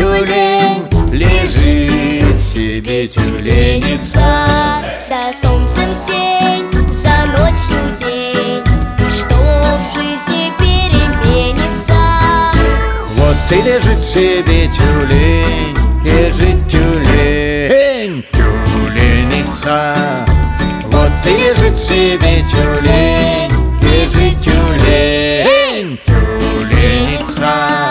тюлень, лежит себе тюленица. За солнцем тень, за ночью день, что в жизни переменится. Вот и лежит себе тюлень, лежит тюлень, тюленица. Вот и лежит себе тюлень, лежит тюлень, тюленица.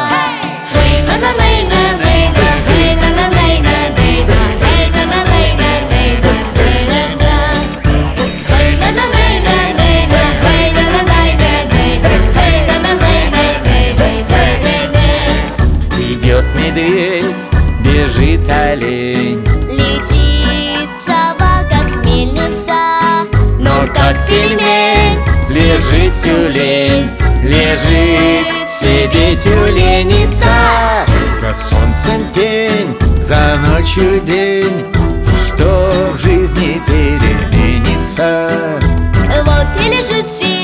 Идет медведь, бежит олень, Летит сова, как мельница, но как пельмень лежит тюлень, лежит себе тюленица. За солнцем тень, за ночью день, что в жизни переменится. вот и лежит себе